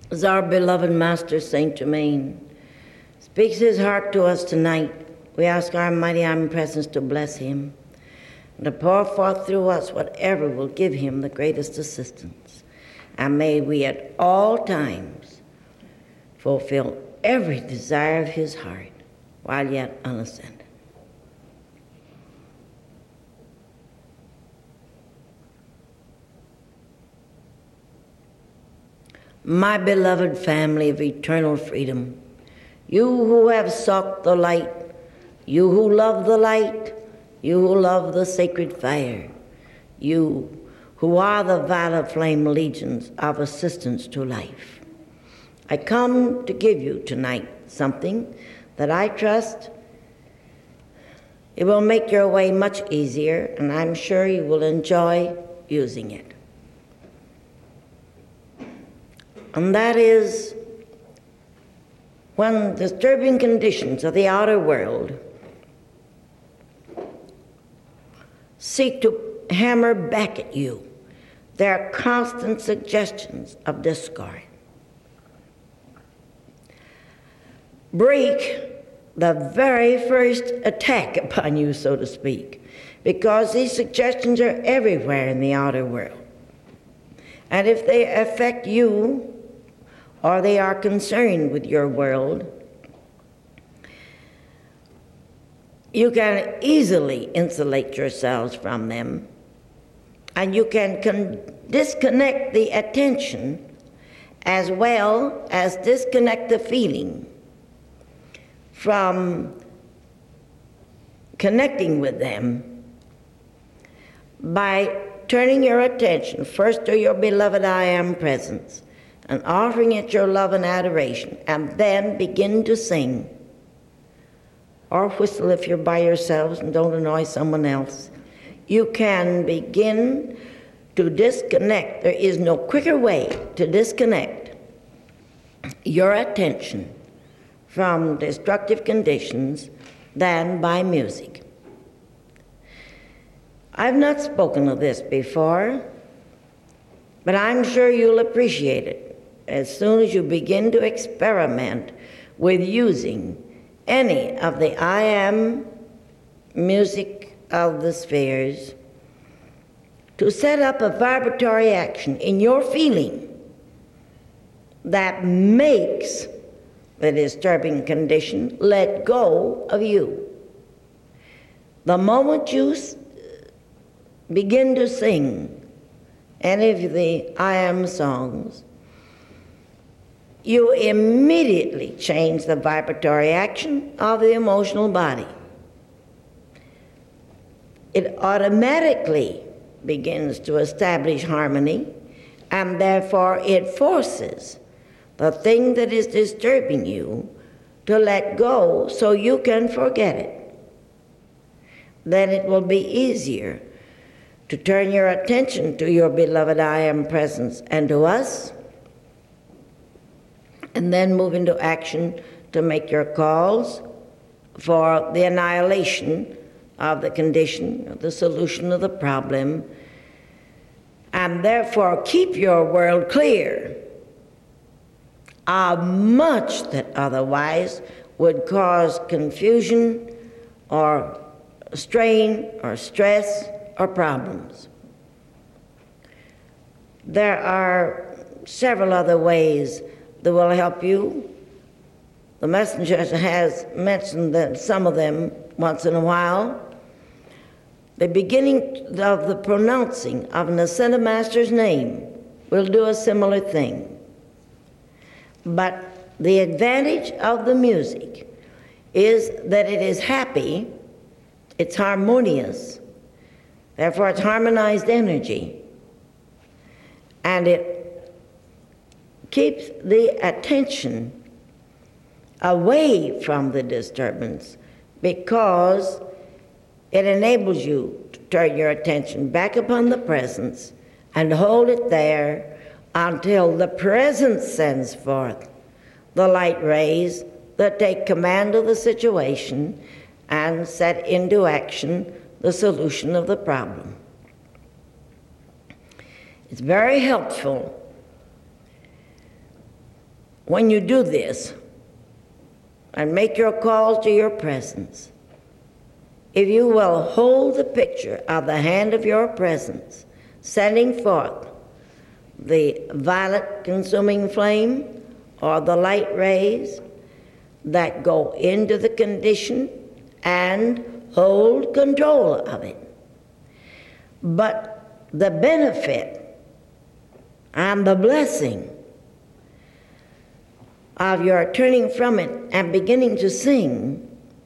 As our beloved Master Saint Germain speaks his heart to us tonight, we ask our mighty omnipresence to bless him and to pour forth through us whatever will give him the greatest assistance. And may we at all times fulfill every desire of his heart while yet unascended. My beloved family of eternal freedom, you who have sought the light, you who love the light, you who love the sacred fire, you who are the violet flame legions of assistance to life. I come to give you tonight something that I trust it will make your way much easier, and I'm sure you will enjoy using it. And that is when disturbing conditions of the outer world seek to hammer back at you their constant suggestions of discord. Break the very first attack upon you, so to speak, because these suggestions are everywhere in the outer world. And if they affect you, or they are concerned with your world, you can easily insulate yourselves from them, and you can disconnect the attention as well as disconnect the feeling from connecting with them by turning your attention first to your beloved I Am presence and offering it your love and adoration, and then begin to sing or whistle if you're by yourselves and don't annoy someone else. You can begin to disconnect. There is no quicker way to disconnect your attention from destructive conditions than by music. I've not spoken of this before, but I'm sure you'll appreciate it as soon as you begin to experiment with using any of the I Am music of the spheres to set up a vibratory action in your feeling that makes the disturbing condition let go of you. The moment you begin to sing any of the I Am songs, you immediately change the vibratory action of the emotional body. It automatically begins to establish harmony, and therefore it forces the thing that is disturbing you to let go so you can forget it. Then it will be easier to turn your attention to your beloved I Am presence and to us, and then move into action to make your calls for the annihilation of the condition, the solution of the problem, and therefore keep your world clear of much that otherwise would cause confusion or strain or stress or problems. There are several other ways that will help you. The messenger has mentioned some of them once in a while. The beginning of the pronouncing of an ascended master's name will do a similar thing. But the advantage of the music is that it is happy, it's harmonious, therefore it's harmonized energy, and it keeps the attention away from the disturbance because it enables you to turn your attention back upon the presence and hold it there until the presence sends forth the light rays that take command of the situation and set into action the solution of the problem. It's very helpful when you do this and make your calls to your presence, if you will hold the picture of the hand of your presence, sending forth the violet consuming flame or the light rays that go into the condition and hold control of it. But the benefit and the blessing of your turning from it and beginning to sing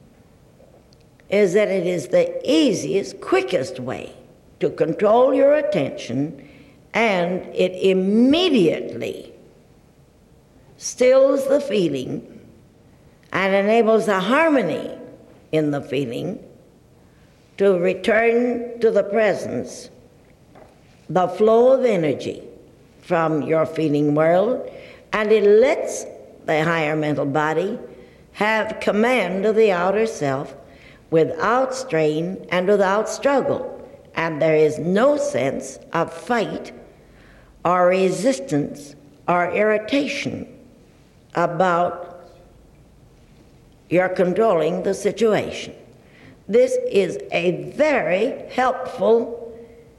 is that it is the easiest, quickest way to control your attention, and it immediately stills the feeling and enables a harmony in the feeling to return to the presence, the flow of energy from your feeling world, and it lets the higher mental body have command of the outer self without strain and without struggle. And there is no sense of fight or resistance or irritation about your controlling the situation. This is a very helpful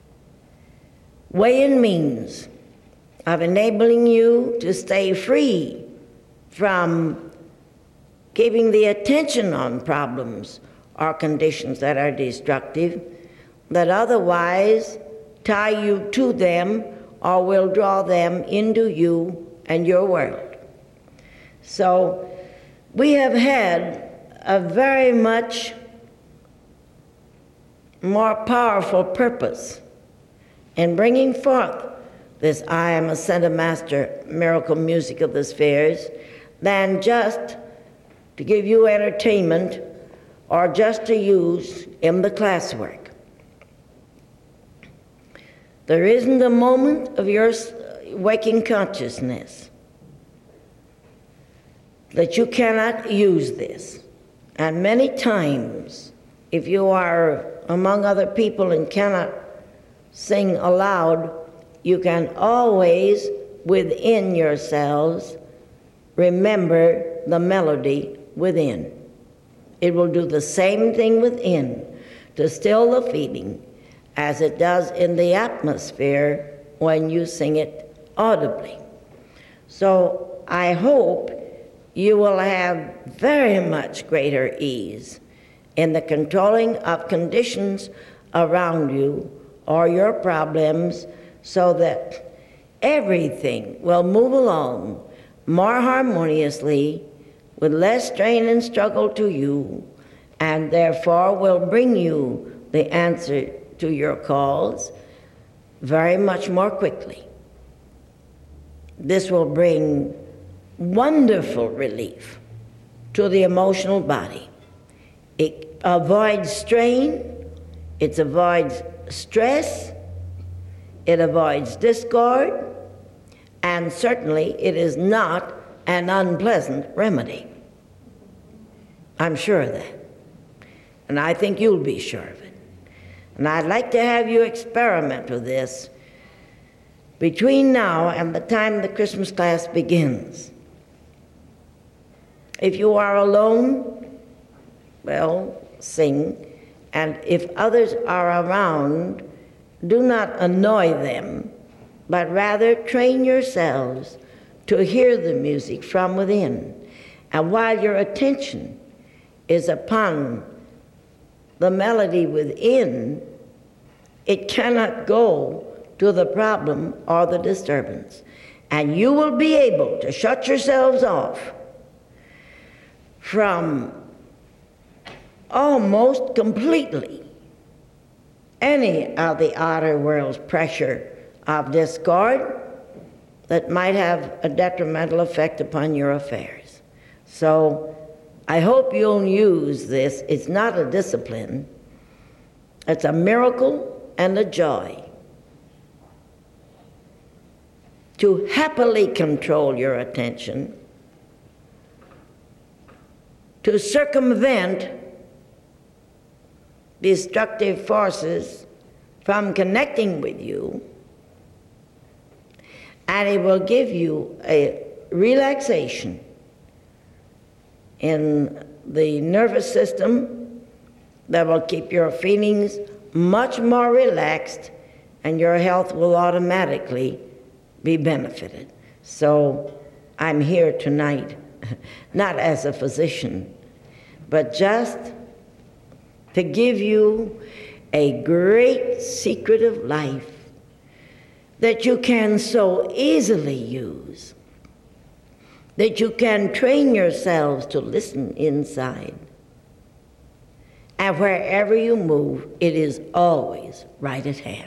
way and means of enabling you to stay free from keeping the attention on problems or conditions that are destructive, that otherwise tie you to them or will draw them into you and your world. So we have had a very much more powerful purpose in bringing forth this I Am Ascended Master miracle music of the spheres than just to give you entertainment or just to use in the classwork. There isn't a moment of your waking consciousness that you cannot use this. And many times, if you are among other people and cannot sing aloud, you can always, within yourselves, remember the melody within. It will do the same thing within to still the feeling as it does in the atmosphere when you sing it audibly. So I hope you will have very much greater ease in the controlling of conditions around you or your problems, so that everything will move along more harmoniously with less strain and struggle to you, and therefore will bring you the answer to your calls very much more quickly. This will bring wonderful relief to the emotional body. It avoids strain, it avoids stress, it avoids discord, and certainly it is not an unpleasant remedy. I'm sure of that. And I think you'll be sure of it. And I'd like to have you experiment with this between now and the time the Christmas class begins. If you are alone, well, sing. And if others are around, do not annoy them, but rather train yourselves to hear the music from within. And while your attention is upon the melody within, it cannot go to the problem or the disturbance. And you will be able to shut yourselves off from almost completely any of the outer world's pressure of discord that might have a detrimental effect upon your affairs. So I hope you'll use this. It's not a discipline. It's a miracle and a joy to happily control your attention, to circumvent destructive forces from connecting with you, and it will give you a relaxation in the nervous system that will keep your feelings much more relaxed, and your health will automatically be benefited. So I'm here tonight, not as a physician, but just to give you a great secret of life that you can so easily use, that you can train yourselves to listen inside. And wherever you move, it is always right at hand.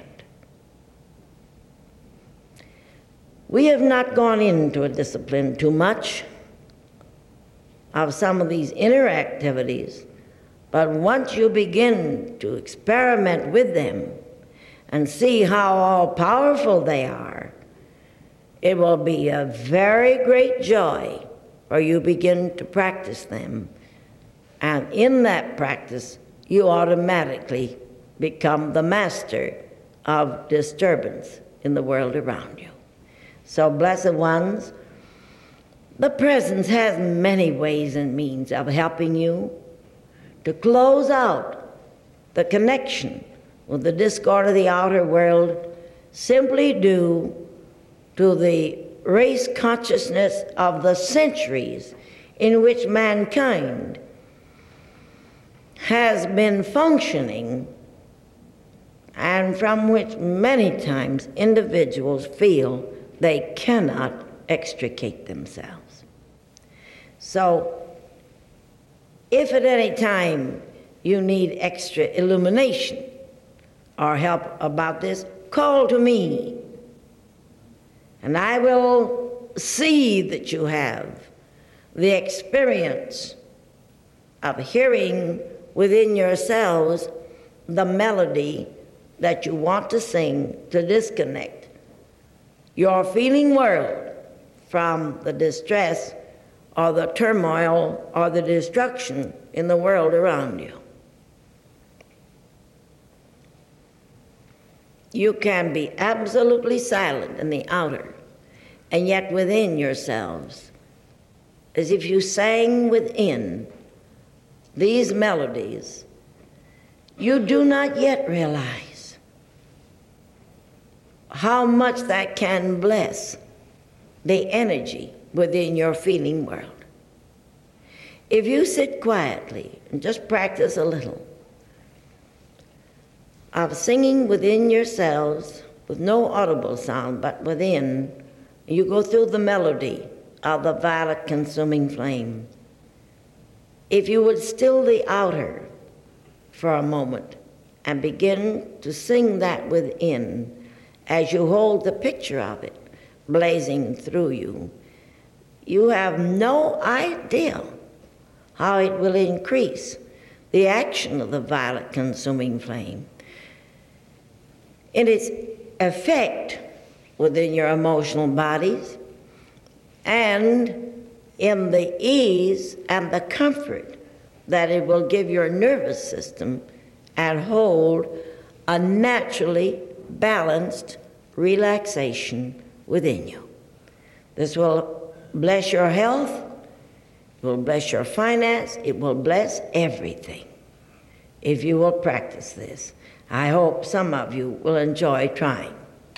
We have not gone into a discipline too much of some of these inner activities, but once you begin to experiment with them and see how all-powerful they are, it will be a very great joy for you begin to practice them. And in that practice, you automatically become the master of disturbance in the world around you. So, blessed ones, the presence has many ways and means of helping you to close out the connection with the discord of the outer world simply due to the race consciousness of the centuries in which mankind has been functioning, and from which many times individuals feel they cannot extricate themselves. So, if at any time you need extra illumination or help about this, call to me, and I will see that you have the experience of hearing within yourselves the melody that you want to sing to disconnect your feeling world from the distress or the turmoil or the destruction in the world around you. You can be absolutely silent in the outer, and yet within yourselves, as if you sang within these melodies, you do not yet realize how much that can bless the energy within your feeling world. If you sit quietly and just practice a little of singing within yourselves with no audible sound but within, you go through the melody of the violet consuming flame. If you would still the outer for a moment and begin to sing that within as you hold the picture of it blazing through you, you have no idea how it will increase the action of the violet consuming flame in its effect within your emotional bodies and in the ease and the comfort that it will give your nervous system and hold a naturally balanced relaxation within you. This will bless your health, it will bless your finance, it will bless everything if you will practice this. I hope some of you will enjoy trying.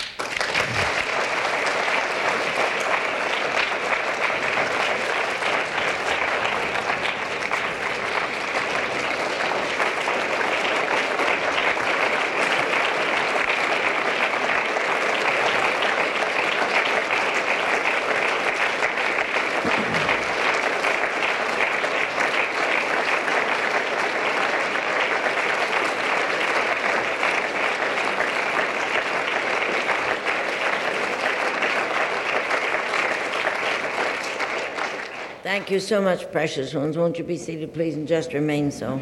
Thank you so much, precious ones. Won't you be seated, please, and just remain so.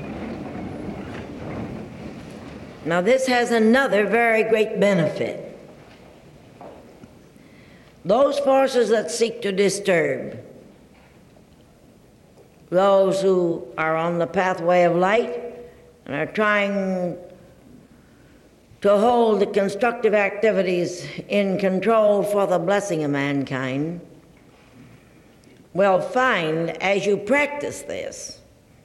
Now, this has another very great benefit. Those forces that seek to disturb, those who are on the pathway of light and are trying to hold the constructive activities in control for the blessing of mankind, will find as you practice this,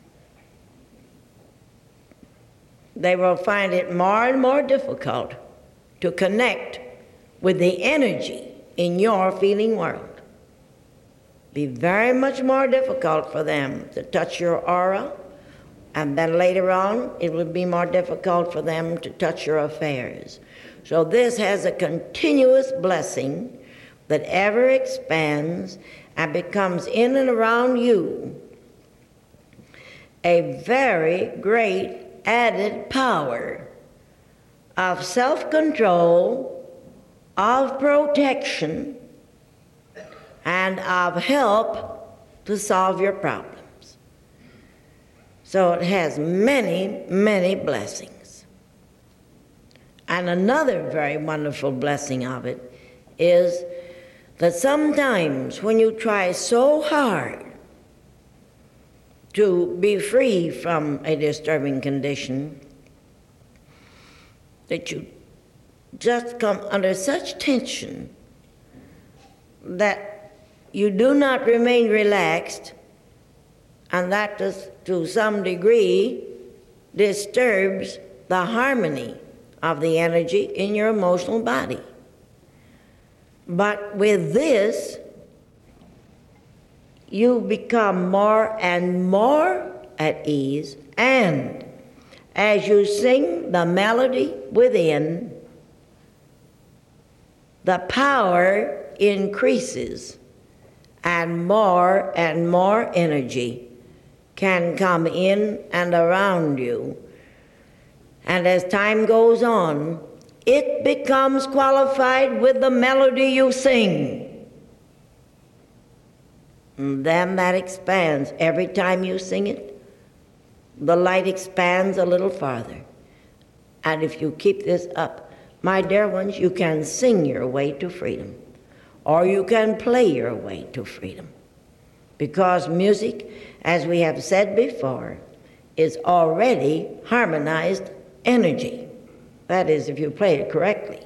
they will find it more and more difficult to connect with the energy in your feeling world. Be very much more difficult for them to touch your aura, and then later on it will be more difficult for them to touch your affairs. So this has a continuous blessing that ever expands and becomes in and around you a very great added power of self-control, of protection, and of help to solve your problems. So it has many, many blessings. And another very wonderful blessing of it is that sometimes when you try so hard to be free from a disturbing condition, that you just come under such tension that you do not remain relaxed, and that to some degree disturbs the harmony of the energy in your emotional body. But with this, you become more and more at ease, and as you sing the melody within, the power increases, and more energy can come in and around you. And as time goes on, it becomes qualified with the melody you sing. And then that expands. Every time you sing it, the light expands a little farther. And if you keep this up, my dear ones, you can sing your way to freedom, or you can play your way to freedom. Because music, as we have said before, is already harmonized energy. That is, if you play it correctly.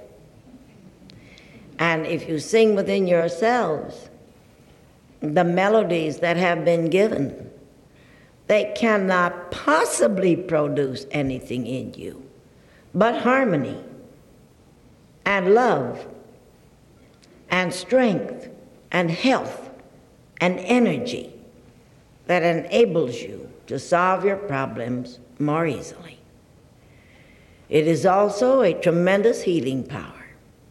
And if you sing within yourselves the melodies that have been given, they cannot possibly produce anything in you but harmony and love and strength and health and energy that enables you to solve your problems more easily. It is also a tremendous healing power,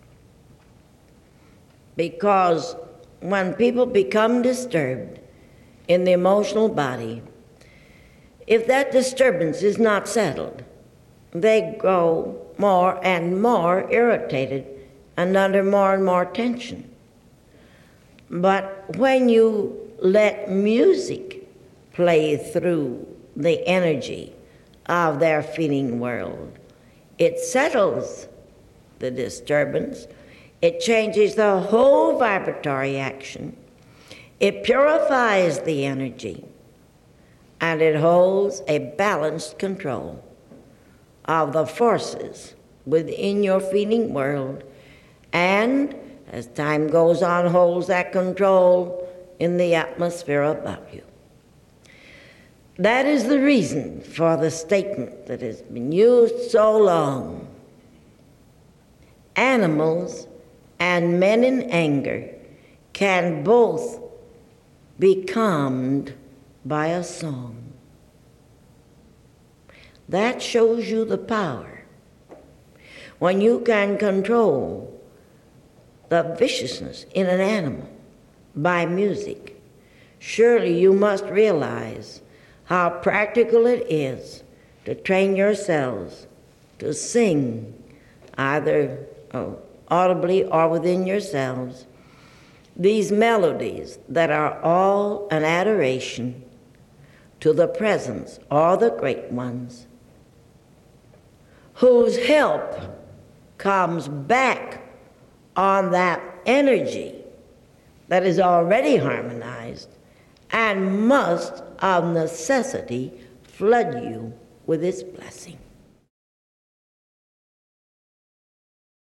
because when people become disturbed in the emotional body, if that disturbance is not settled, they grow more and more irritated and under more and more tension. But when you let music play through the energy of their feeling world, it settles the disturbance, it changes the whole vibratory action, it purifies the energy, and it holds a balanced control of the forces within your feeling world, and as time goes on, holds that control in the atmosphere above you. That is the reason for the statement that has been used so long. Animals and men in anger can both be calmed by a song. That shows you the power. When you can control the viciousness in an animal by music, surely you must realize how practical it is to train yourselves to sing, either audibly or within yourselves, these melodies that are all an adoration to the presence or the great ones, whose help comes back on that energy that is already harmonized and must of necessity flood you with its blessing.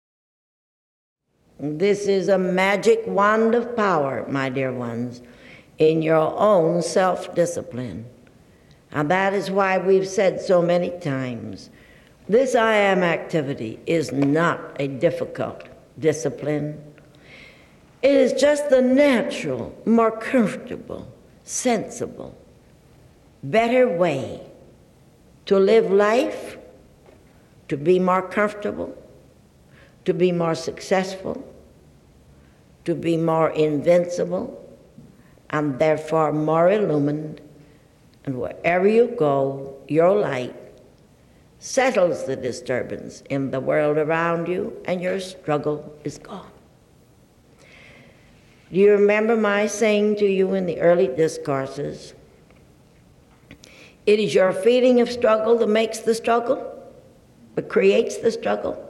This is a magic wand of power, my dear ones. in your own self-discipline. And that is why we've said so many times, this I am activity is not a difficult discipline. It is just the natural, more comfortable, sensible, better way to live life, to be more comfortable, to be more successful, to be more invincible, and therefore more illumined. And wherever you go, your light settles the disturbance in the world around you, and your struggle is gone. Do you remember my saying to you in the early discourses, it is your feeling of struggle that makes the struggle, that creates the struggle?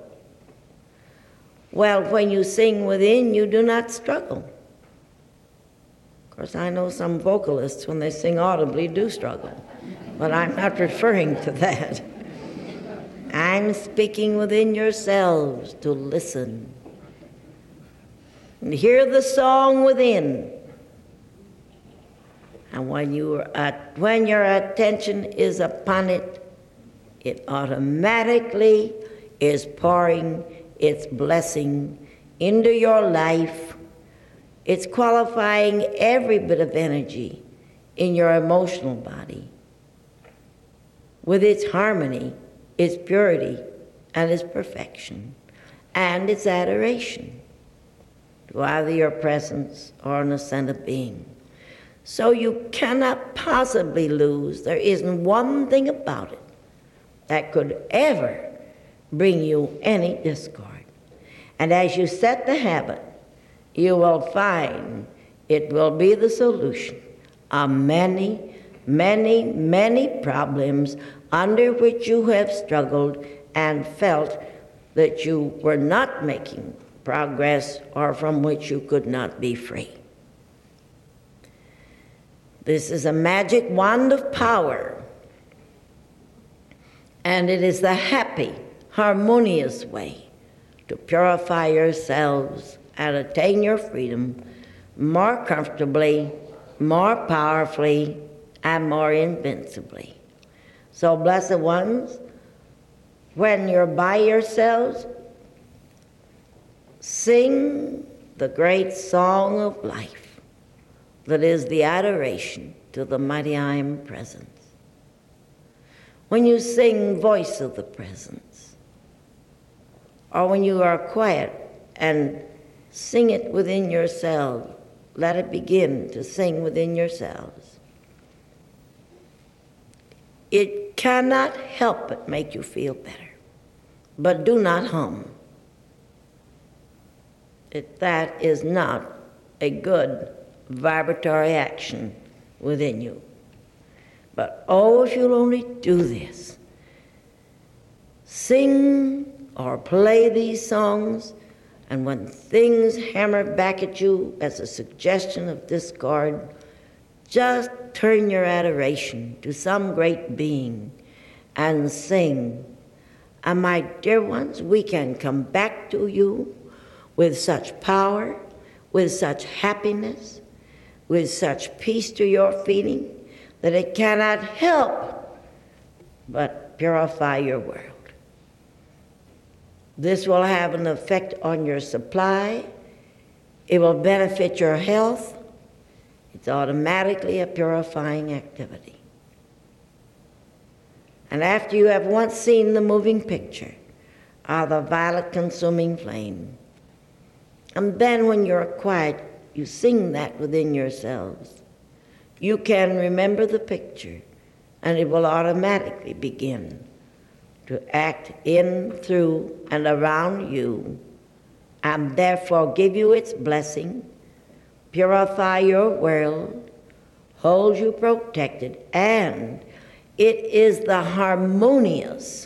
Well, when you sing within, you do not struggle. Of course, I know some vocalists, when they sing audibly, do struggle, but I'm not referring to that. I'm speaking within yourselves to listen and hear the song within. And when your attention is upon it, it automatically is pouring its blessing into your life. It's qualifying every bit of energy in your emotional body with its harmony, its purity, and its perfection, and its adoration to either your presence or an ascended being. So you cannot possibly lose. There isn't one thing about it that could ever bring you any discord. And as you set the habit, you will find it will be the solution of many, many, many problems under which you have struggled and felt that you were not making progress or from which you could not be free. This is a magic wand of power, and it is the happy, harmonious way to purify yourselves and attain your freedom more comfortably, more powerfully, and more invincibly. So, blessed ones, when you're by yourselves, sing the great song of life that is the adoration to the mighty I Am Presence. When you sing Voice of the Presence, or when you are quiet and sing it within yourselves, let it begin to sing within yourselves. It cannot help but make you feel better, but do not hum. That is not a good vibratory action within you. But oh, if you'll only do this, sing or play these songs, and when things hammer back at you as a suggestion of discord, just turn your adoration to some great being and sing. And my dear ones, we can come back to you with such power, with such happiness, with such peace to your feeling, that it cannot help but purify your world. This will have an effect on your supply. It will benefit your health. It's automatically a purifying activity. And after you have once seen the moving picture of the violet consuming flame, and then when you're quiet, you sing that within yourselves, you can remember the picture, and it will automatically begin to act in, through, and around you, and therefore give you its blessing, purify your world, hold you protected, and it is the harmonious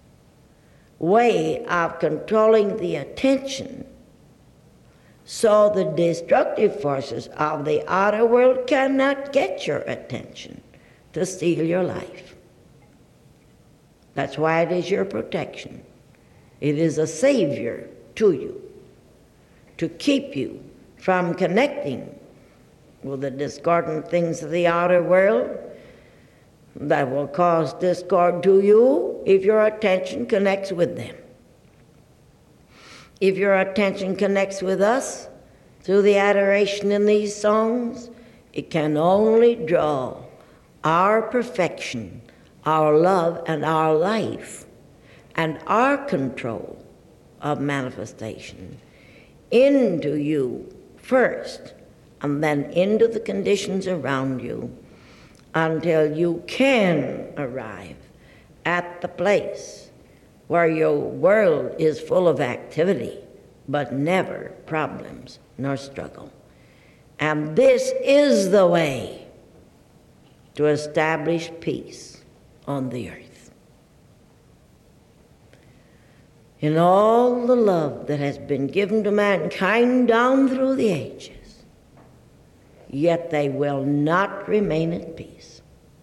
way of controlling the attention so the destructive forces of the outer world cannot get your attention to steal your life. That's why it is your protection. It is a savior to you, to keep you from connecting with the discordant things of the outer world that will cause discord to you if your attention connects with them. If your attention connects with us through the adoration in these songs, it can only draw our perfection, our love, and our life, and our control of manifestation into you first, and then into the conditions around you, until you can arrive at the place where your world is full of activity, but never problems nor struggle. And this is the way to establish peace on the earth. In all the love that has been given to mankind down through the ages, yet they will not remain at peace.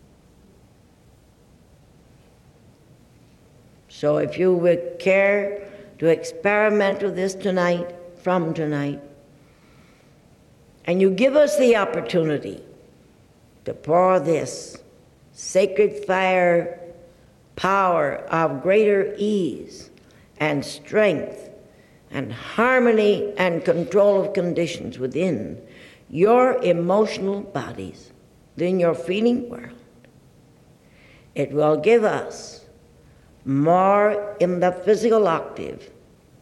So if you would care to experiment with this tonight, from tonight, and you give us the opportunity to pour this sacred fire power of greater ease and strength and harmony and control of conditions within your emotional bodies, within your feeling world, it will give us more in the physical octave,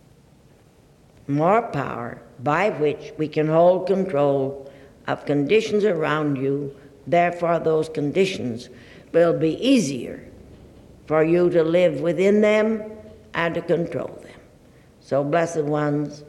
more power by which we can hold control of conditions around you. Therefore, those conditions will be easier for you to live within them and to control them. So, blessed ones,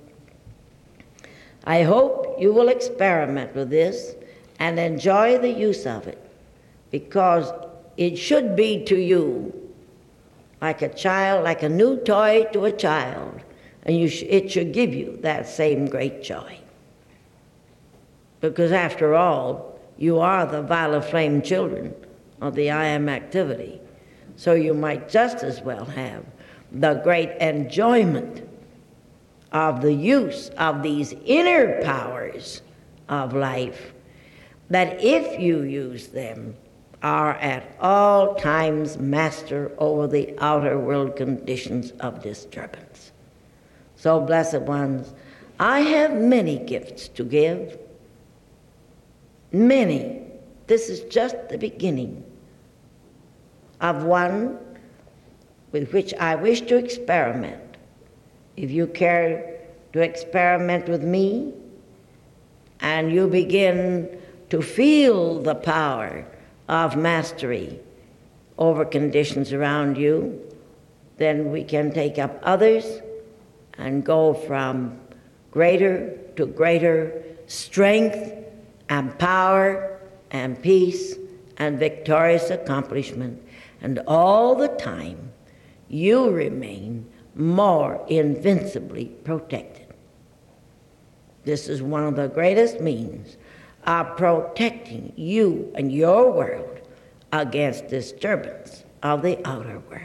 I hope you will experiment with this and enjoy the use of it, because it should be to you like a child, like a new toy to a child, and it should give you that same great joy. Because after all, you are the violet flame children of the I Am activity, so you might just as well have the great enjoyment of the use of these inner powers of life that, if you use them, are at all times master over the outer world conditions of disturbance. So, blessed ones, I have many gifts to give. Many. This is just the beginning of one with which I wish to experiment. If you care to experiment with me, and you begin to feel the power of mastery over conditions around you, then we can take up others and go from greater to greater strength and power and peace and victorious accomplishment. And all the time, you remain more invincibly protected. This is one of the greatest means of protecting you and your world against disturbance of the outer world.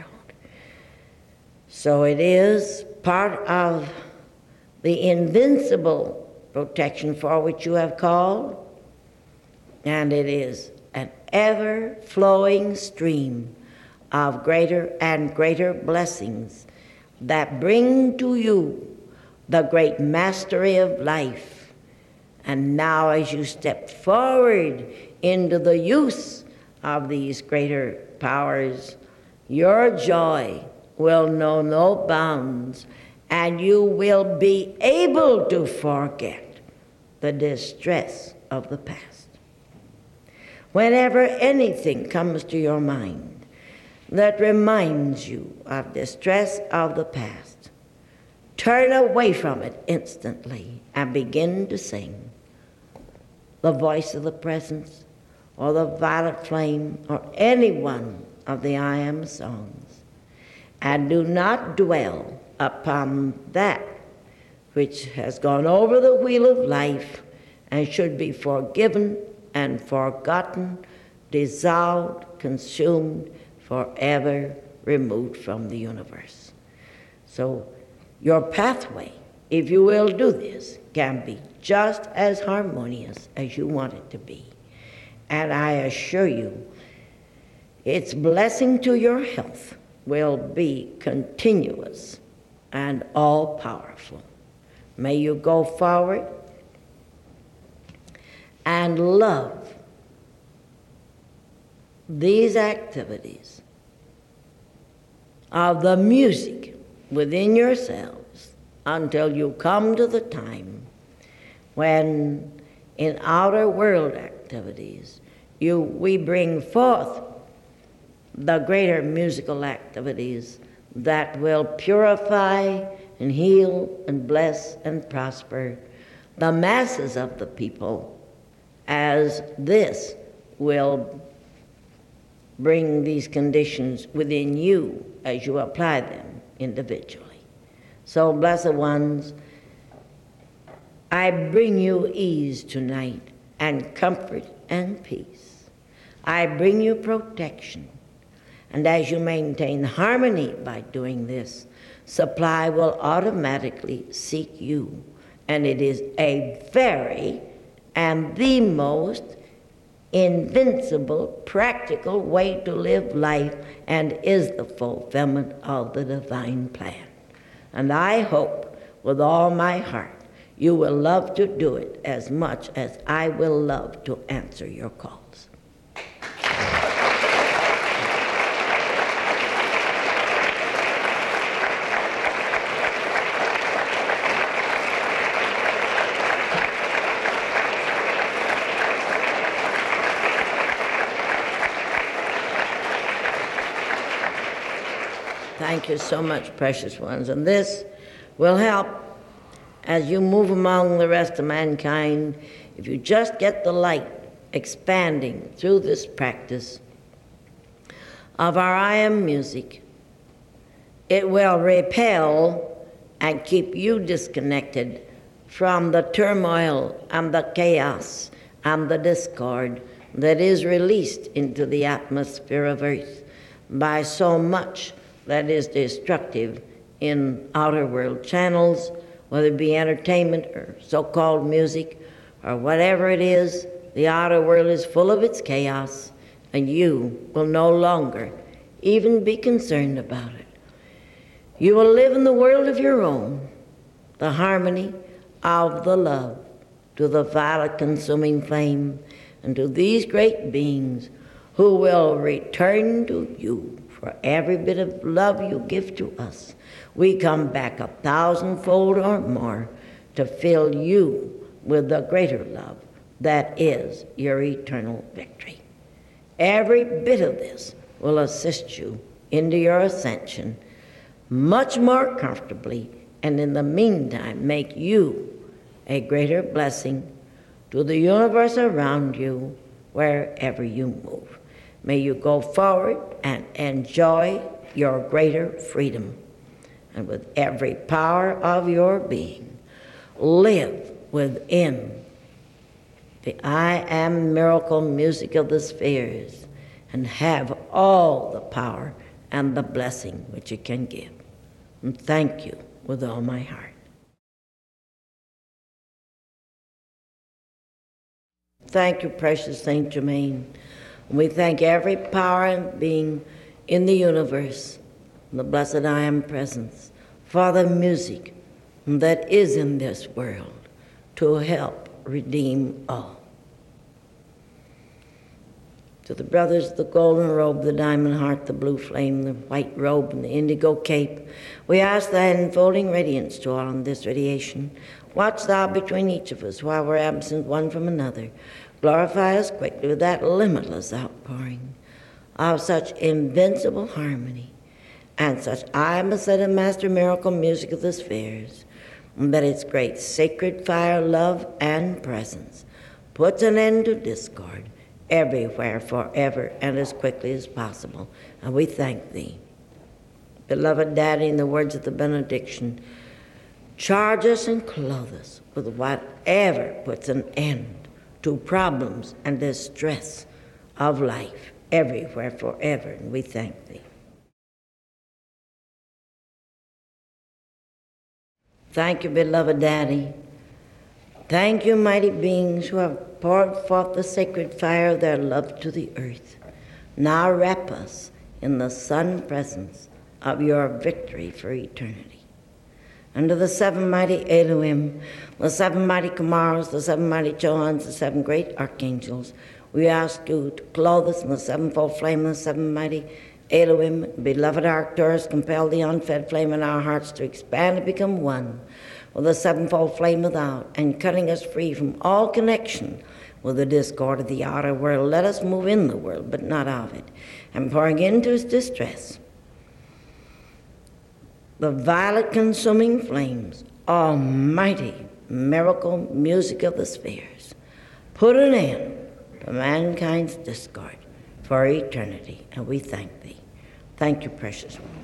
So it is part of the invincible protection for which you have called, and it is an ever-flowing stream of greater and greater blessings that bring to you the great mastery of life. And now, as you step forward into the use of these greater powers, your joy will know no bounds, and you will be able to forget the distress of the past. Whenever anything comes to your mind that reminds you of distress of the past, turn away from it instantly and begin to sing the voice of the presence or the violet flame or any one of the I Am songs. And do not dwell upon that which has gone over the wheel of life and should be forgiven and forgotten, dissolved, consumed, forever removed from the universe. So your pathway, if you will do this, can be just as harmonious as you want it to be. And I assure you, its blessing to your health will be continuous and all-powerful. May you go forward and love these activities of the music within yourselves until you come to the time when in outer world activities we bring forth the greater musical activities that will purify and heal and bless and prosper the masses of the people, as this will bring these conditions within you as you apply them individually. So, blessed ones, I bring you ease tonight and comfort and peace. I bring you protection. And as you maintain harmony by doing this, supply will automatically seek you. And it is a very and the most invincible, practical way to live life and is the fulfillment of the divine plan. And I hope with all my heart you will love to do it as much as I will love to answer your calls. Thank you so much, precious ones. And this will help as you move among the rest of mankind. If you just get the light expanding through this practice of our I am music, it will repel and keep you disconnected from the turmoil and the chaos and the discord that is released into the atmosphere of earth by so much that is destructive in outer world channels, whether it be entertainment or so-called music or whatever it is. The outer world is full of its chaos, and you will no longer even be concerned about it. You will live in the world of your own, the harmony of the love to the violet consuming flame and to these great beings who will return to you for every bit of love you give to us. We come back 1,000-fold or more to fill you with the greater love that is your eternal victory. Every bit of this will assist you into your ascension much more comfortably, and in the meantime make you a greater blessing to the universe around you wherever you move. May you go forward and enjoy your greater freedom. And with every power of your being, live within the I am miracle music of the spheres and have all the power and the blessing which it can give. And thank you with all my heart. Thank you, precious Saint Germain. We thank every power and being in the universe, the blessed I am presence, for the music that is in this world to help redeem all. To the brothers, the golden robe, the diamond heart, the blue flame, the white robe, and the indigo cape, we ask thy enfolding radiance to all in this radiation. Watch thou between each of us while we're absent one from another. Glorify us quickly with that limitless outpouring of such invincible harmony and such I am a set of master miracle music of the spheres, that its great sacred fire, love, and presence puts an end to discord everywhere, forever, and as quickly as possible. And we thank thee. Beloved Daddy, in the words of the benediction, charge us and clothe us with whatever puts an end to problems and distress of life everywhere, forever, and we thank thee. Thank you, beloved Daddy, Thank you, mighty beings who have poured forth the sacred fire of their love to the earth. Now wrap us in the sun presence of your victory for eternity. Under the seven mighty Elohim, the seven mighty Kamaros, the seven mighty Johans, the seven great archangels, we ask you to clothe us in the sevenfold flame of the seven mighty Elohim. Beloved Arcturus, compel the unfed flame in our hearts to expand and become one with the sevenfold flame without, and cutting us free from all connection with the discord of the outer world. Let us move in the world, but not of it, and pouring into its distress the violet consuming flames, almighty miracle music of the spheres, put an end to mankind's discord for eternity, and we thank thee. Thank you, precious one.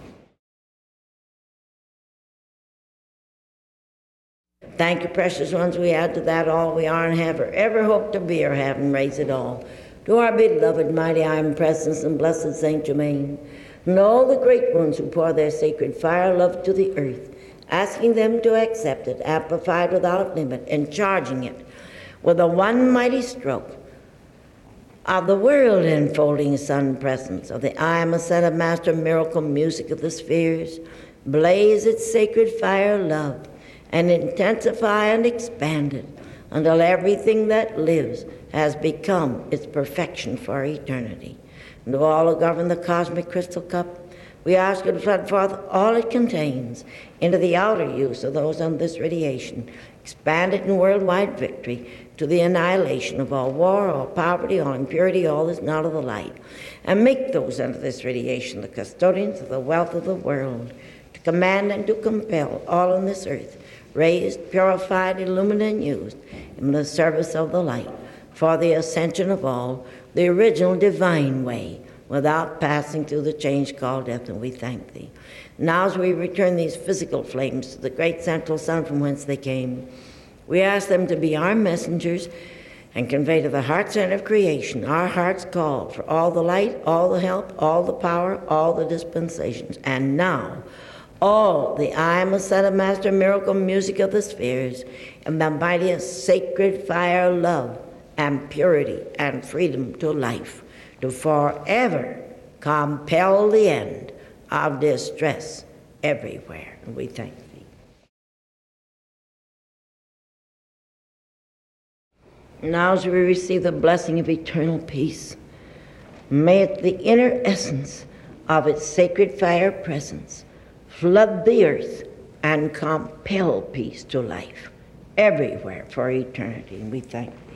Thank you, precious ones. We add to that all we are and have or ever hope to be or have, and raise it all to our beloved, mighty I Am Presence and blessed Saint Germain, and all the great ones who pour their sacred fire love to the earth, asking them to accept it, amplified without limit, and charging it with a one mighty stroke of the world-enfolding sun presence of the I Am Ascended Master miracle music of the spheres. Blaze its sacred fire love, and intensify and expand it until everything that lives has become its perfection for eternity. And to all who govern the cosmic crystal cup, we ask you to flood forth all it contains into the outer use of those under this radiation, expand it in worldwide victory to the annihilation of all war, all poverty, all impurity, all that's not of the light, and make those under this radiation the custodians of the wealth of the world, to command and to compel all on this earth, raised, purified, illumined, and used in the service of the light, for the ascension of all, the original divine way, without passing through the change called death, and we thank thee. Now as we return these physical flames to the great central sun from whence they came, we ask them to be our messengers and convey to the heart center of creation our heart's call for all the light, all the help, all the power, all the dispensations. And now, all the I Am Ascended Master miracle music of the spheres and the mightiest sacred fire love and purity and freedom to life, to forever compel the end of distress everywhere. And we thank thee. Now as we receive the blessing of eternal peace, may it the inner essence of its sacred fire presence flood the earth and compel peace to life everywhere for eternity. And we thank thee.